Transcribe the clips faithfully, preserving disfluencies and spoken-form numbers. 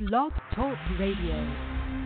Blog Talk Radio.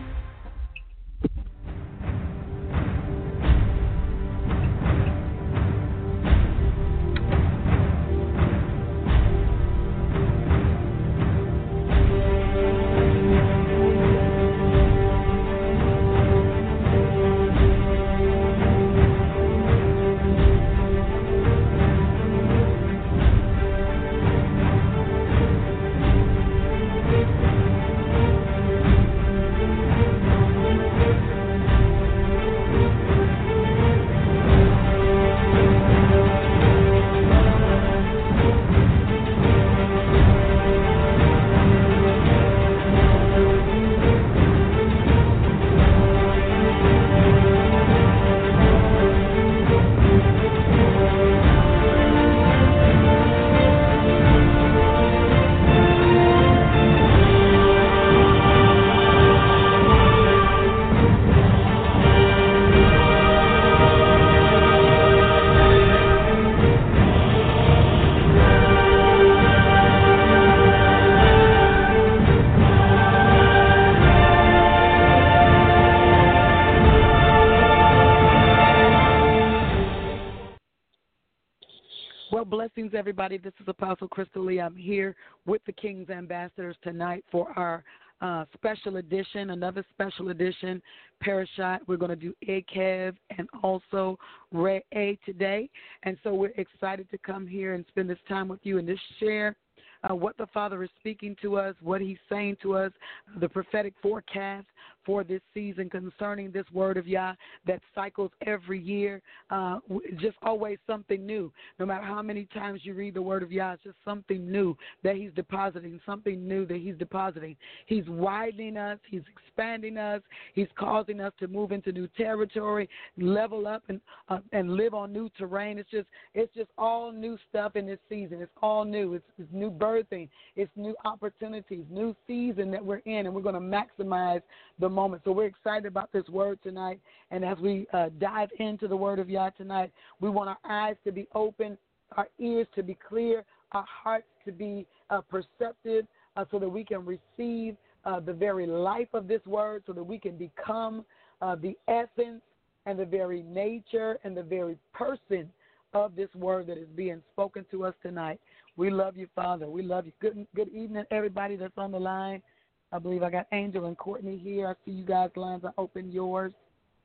Blessings, everybody. This is Apostle Crystal Lee. I'm here with the King's Ambassadors tonight for our uh, special edition, another special edition, Parashat. We're going to do Ekev and also Re'eh today. And so we're excited to come here and spend this time with you and just share uh, what the Father is speaking to us, what He's saying to us, the prophetic forecast for this season concerning this word of Yah that cycles every year. Uh, just always something new. No matter how many times you read the word of Yah, it's just something new that He's depositing, something new that He's depositing. He's widening us. He's expanding us. He's causing us to move into new territory, level up, and uh, and live on new terrain. It's just it's just all new stuff in this season. It's all new. It's, it's new birthing. It's new opportunities, new season that we're in, and we're going to maximize the moment. So we're excited about this word tonight, and as we uh, dive into the word of Yah tonight, we want our eyes to be open, our ears to be clear, our hearts to be uh, perceptive, uh, so that we can receive uh, the very life of this word, so that we can become uh, the essence and the very nature and the very person of this word that is being spoken to us tonight. We love you, Father. We love you. Good, good evening, everybody that's on the line. I believe I got Angel and Courtney here. I see you guys' lines are open. Yours.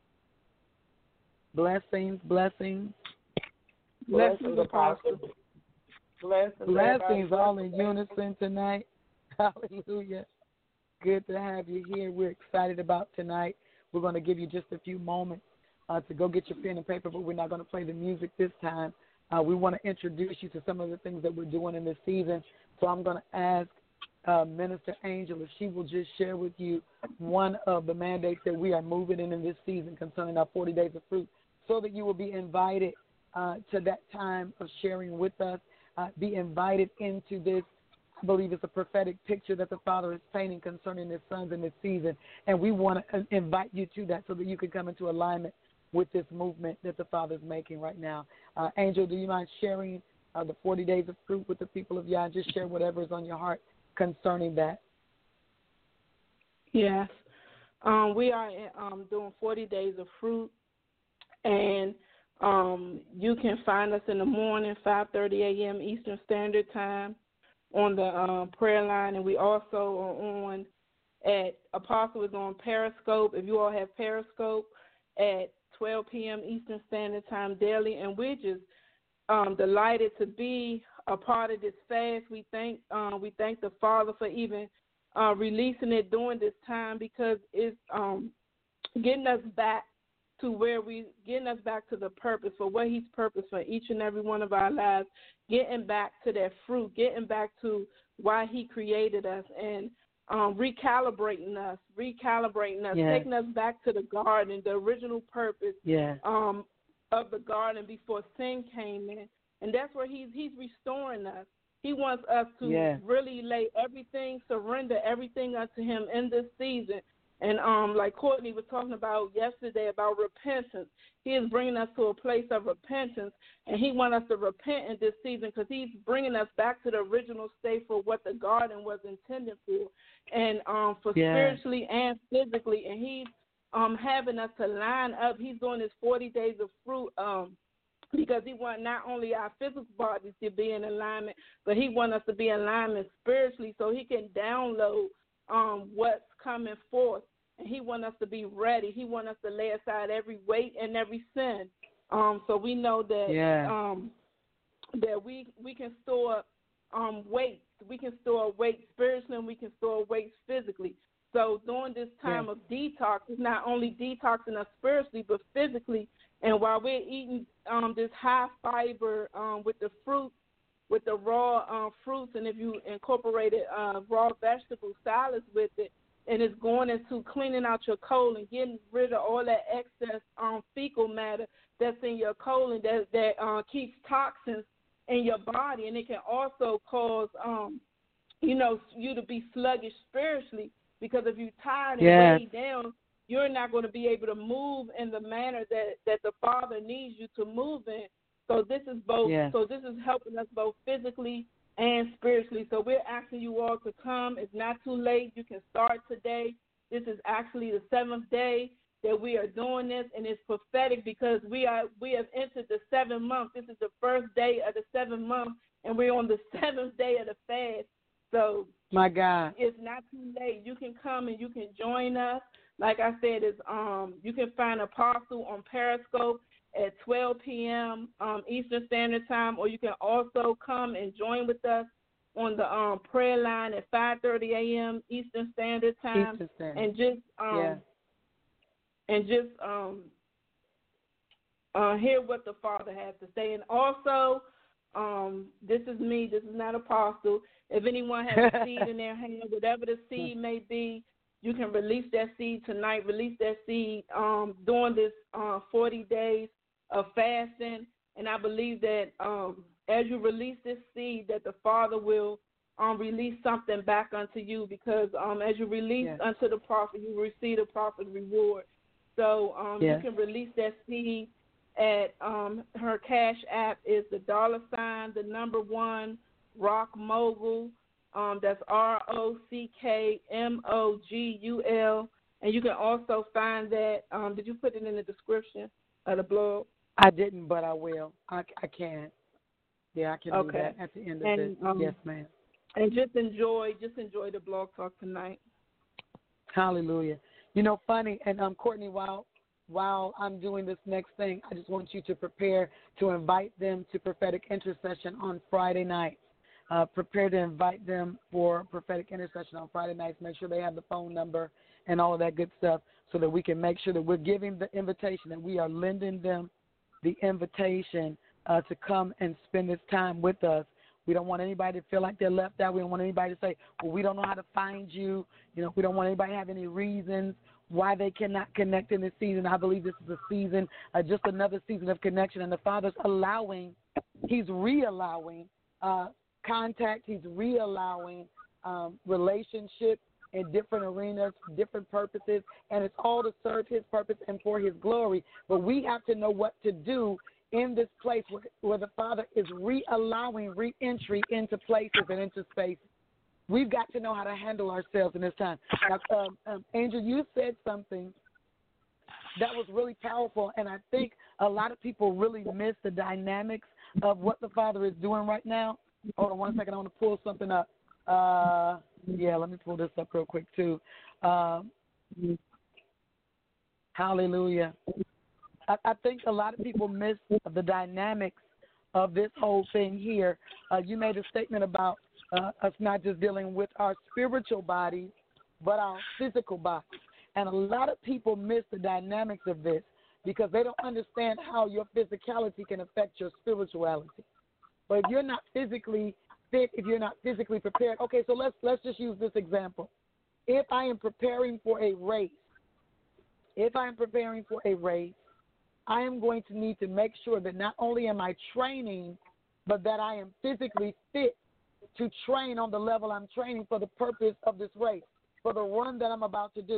Blessings, blessings. Blessings, Apostle. Blessings, Blessings all in unison tonight. Hallelujah. Good to have you here. We're excited about tonight. We're going to give you just a few moments uh, to go get your pen and paper, but we're not going to play the music this time. Uh, we want to introduce you to some of the things that we're doing in this season. So I'm going to ask Uh, Minister Angel, if she will just share with you one of the mandates that we are moving in in this season concerning our forty days of fruit, so that you will be invited uh, to that time of sharing with us, uh, be invited into this. I believe it's a prophetic picture that the Father is painting concerning His sons in this season, and we want to invite you to that so that you can come into alignment with this movement that the Father is making right now. Uh, Angel, do you mind sharing uh, the forty days of fruit with the people of Yah? Just share whatever is on your heart concerning that. Yes. Um, we are um, doing forty days of fruit, and um, you can find us in the morning, five thirty a.m. Eastern Standard Time on the um, prayer line, and we also are on at Apostle is on Periscope. If you all have Periscope at twelve p.m. Eastern Standard Time daily, and we're just um, delighted to be a part of this fast. We thank uh, we thank the Father for even uh, releasing it during this time, because it's um, getting us back to where we getting us back to the purpose for what He's purposed for each and every one of our lives. Getting back to that fruit, getting back to why He created us, and um, recalibrating us, recalibrating us, yes. taking us back to the garden, the original purpose yes. um, of the garden before sin came in. And that's where he's he's restoring us. He wants us to yes. really lay everything, surrender everything unto Him in this season, And um, like Courtney was talking about yesterday about repentance, he is bringing us to a place of repentance, and he wants us to repent in this season because he's bringing us back to the original state for what the garden was intended for, and um, for yeah. spiritually and physically. And he's um, having us to line up. He's doing his forty days of fruit um, because he wants not only our physical bodies to be in alignment, but he wants us to be in alignment spiritually so he can download um, what's coming forth. And he wants us to be ready. He wants us to lay aside every weight and every sin. Um, so we know that yeah. um, that we we can store um, weight. We can store weight spiritually, and we can store weight physically. So during this time yeah. of detox, it's not only detoxing us spiritually, but physically. And while we're eating um, this high fiber um, with the fruit, with the raw uh, fruits, and if you incorporated uh, raw vegetable salads with it, and it's going into cleaning out your colon, getting rid of all that excess um, fecal matter that's in your colon that that uh, keeps toxins in your body, and it can also cause, um, you know, you to be sluggish spiritually, because if you're tired and yes. weighed down, you're not going to be able to move in the manner that, that the Father needs you to move in. So this is both. yes. So this is helping us both physically and spiritually. So we're asking you all to come. It's not too late. You can start today. This is actually the seventh day that we are doing this, and it's prophetic because we are we have entered the seventh month. This is the first day of the seventh month, and we're on the seventh day of the fast. So my God, it's not too late. You can come and you can join us. Like I said, is um you can find Apostle on Periscope at twelve p.m. Um, Eastern Standard Time, or you can also come and join with us on the um, prayer line at five thirty a.m. Eastern Standard Time, Eastern Standard. and just um, yeah. and just um, uh, hear what the Father has to say. And also, um, this is me. This is not Apostle. If anyone has a seed in their hand, whatever the seed may be, you can release that seed tonight. Release that seed um, during this uh, forty days of fasting, and I believe that um, as you release this seed, that the Father will um, release something back unto you, because um, as you release yes. unto the prophet, you receive the prophet's reward. So um, yes. you can release that seed at um, her cash app is the dollar sign, the number one, Rock Mogul. Um, that's R O C K M O G U L. And you can also find that. Um, did you put it in the description of the blog? I didn't, but I will. I, I can. Yeah, I can okay. do that at the end of and, it. Um, yes, ma'am. And just enjoy, just enjoy the blog talk tonight. Hallelujah. You know, funny, and um, Courtney, while while I'm doing this next thing, I just want you to prepare to invite them to prophetic intercession on Friday night. Uh, prepare to invite them for prophetic intercession on Friday nights. Make sure they have the phone number and all of that good stuff so that we can make sure that we're giving the invitation, that we are lending them the invitation uh, to come and spend this time with us. We don't want anybody to feel like they're left out. We don't want anybody to say, well, we don't know how to find you. You know, we don't want anybody to have any reasons why they cannot connect in this season. I believe this is a season, uh, just another season of connection, and the Father's allowing, he's re-allowing uh, contact, he's re-allowing um, relationships in different arenas, different purposes, and it's all to serve his purpose and for his glory. But we have to know what to do in this place where, where the Father is re-allowing re-entry into places and into spaces. We've got to know how to handle ourselves in this time. Now, um, um, Angel, you said something that was really powerful, and I think a lot of people really miss the dynamics of what the Father is doing right now. Hold on one second. I want to pull something up. Uh, yeah, let me pull this up real quick, too. Um, hallelujah. I, I think a lot of people miss the dynamics of this whole thing here. Uh, you made a statement about uh, us not just dealing with our spiritual bodies, but our physical bodies. And a lot of people miss the dynamics of this because they don't understand how your physicality can affect your spirituality. But if you're not physically fit, if you're not physically prepared, okay, so let's let's just use this example. If I am preparing for a race, if I am preparing for a race, I am going to need to make sure that not only am I training, but that I am physically fit to train on the level I'm training for the purpose of this race, for the run that I'm about to do.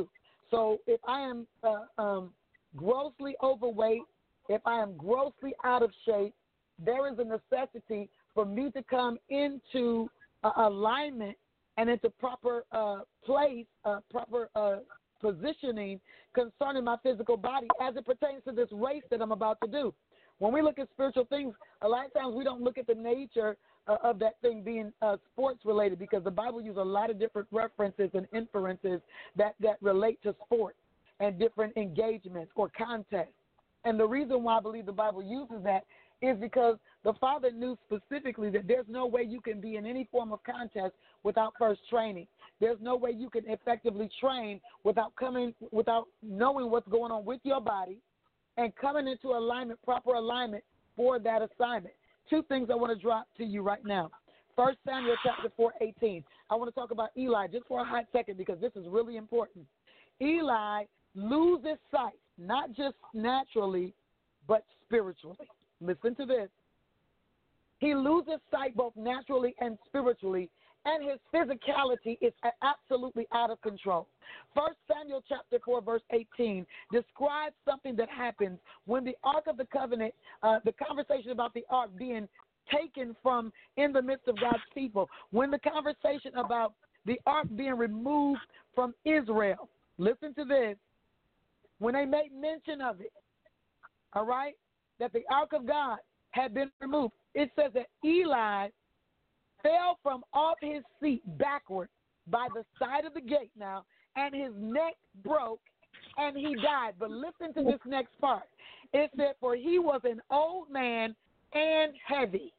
So if I am uh, um, grossly overweight, if I am grossly out of shape, there is a necessity for me to come into uh, alignment and into proper uh, place, uh, proper uh, positioning concerning my physical body as it pertains to this race that I'm about to do. When we look at spiritual things, a lot of times we don't look at the nature uh, of that thing being uh, sports related, because the Bible uses a lot of different references and inferences that, that relate to sports and different engagements or contests. And the reason why I believe the Bible uses that is because the Father knew specifically that there's no way you can be in any form of contest without first training. There's no way you can effectively train without coming, without knowing what's going on with your body and coming into alignment, proper alignment for that assignment. Two things I want to drop to you right now. First Samuel chapter four, eighteen. I want to talk about Eli just for a hot second because this is really important. Eli loses sight, not just naturally, but spiritually. Listen to this. He loses sight both naturally and spiritually, and his physicality is absolutely out of control. First Samuel chapter four, verse eighteen describes something that happens when the Ark of the Covenant, uh, the conversation about the Ark being taken from in the midst of God's people, when the conversation about the Ark being removed from Israel, listen to this, when they made mention of it, all right, that the Ark of God had been removed, it says that Eli fell from off his seat backward by the side of the gate now, and his neck broke, and he died. But listen to this next part. It said, for he was an old man and heavy.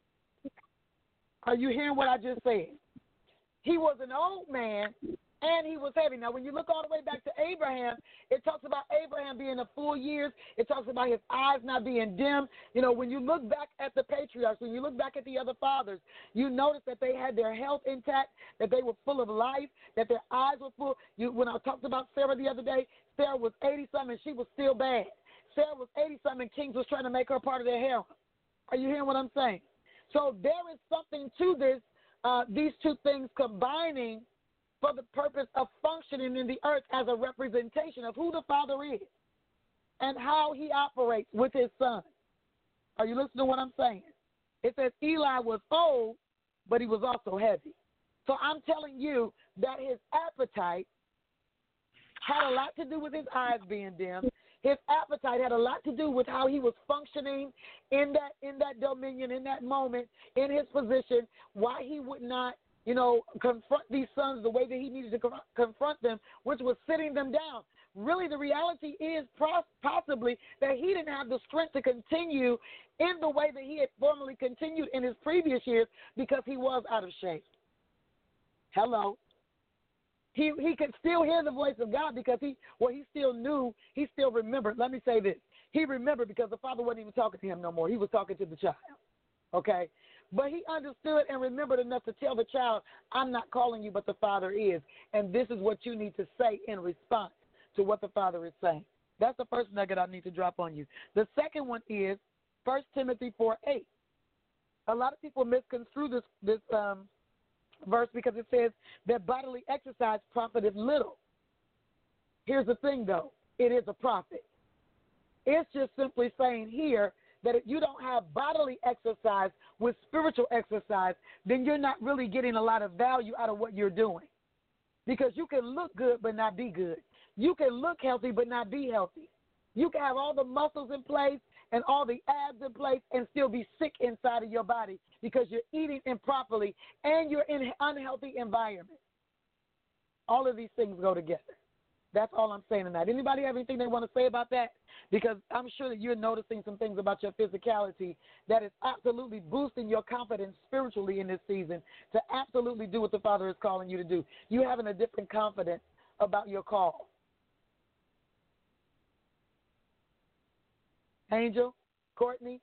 Are you hearing what I just said? He was an old man, and he was heavy. Now, when you look all the way back to Abraham, it talks about Abraham being a full years. It talks about his eyes not being dim. You know, when you look back at the patriarchs, when you look back at the other fathers, you notice that they had their health intact, that they were full of life, that their eyes were full. You, when I talked about Sarah the other day, Sarah was eighty-something, and she was still bad. Sarah was eighty-something, and kings was trying to make her part of their harem. Are you hearing what I'm saying? So there is something to this, uh, these two things combining for the purpose of functioning in the earth as a representation of who the Father is and how he operates with his Son. Are you listening to what I'm saying? It says Eli was old, but he was also heavy. So I'm telling you that his appetite had a lot to do with his eyes being dim. His appetite had a lot to do with how he was functioning in that in that dominion, in that moment, in his position, why he would not, you know, confront these sons the way that he needed to co- confront them, which was sitting them down. Really, the reality is possibly that he didn't have the strength to continue in the way that he had formerly continued in his previous years because he was out of shape. Hello. He he could still hear the voice of God because he, well, he still knew, he still remembered. Let me say this. He remembered because the Father wasn't even talking to him no more. He was talking to the child, okay? But he understood and remembered enough to tell the child, I'm not calling you, but the Father is. And this is what you need to say in response to what the Father is saying. That's the first nugget I need to drop on you. The second one is First Timothy four eight. A lot of people misconstrue this, this um, verse because it says that bodily exercise profiteth little. Here's the thing, though. It is a profit. It's just simply saying here that if you don't have bodily exercise with spiritual exercise, then you're not really getting a lot of value out of what you're doing. Because you can look good but not be good. You can look healthy but not be healthy. You can have all the muscles in place and all the abs in place and still be sick inside of your body because you're eating improperly and you're in an unhealthy environment. All of these things go together. That's all I'm saying tonight. Anybody have anything they want to say about that? Because I'm sure that you're noticing some things about your physicality that is absolutely boosting your confidence spiritually in this season to absolutely do what the Father is calling you to do. You're having a different confidence about your call. Angel, Courtney?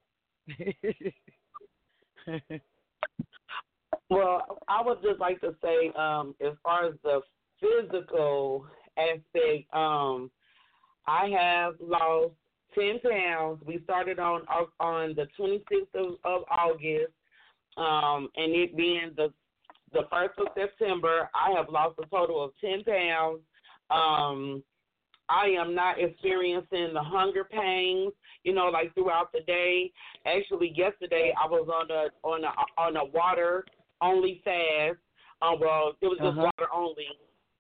Well, I would just like to say, um, as far as the physical aspect, um, I have lost ten pounds. We started on on the twenty-sixth of, of August, um, and it being the the first of September, I have lost a total of ten pounds. Um, I am not experiencing the hunger pains, you know, like throughout the day. Actually, yesterday I was on a on a on a water only fast. Um, well, it was just Uh-huh. water only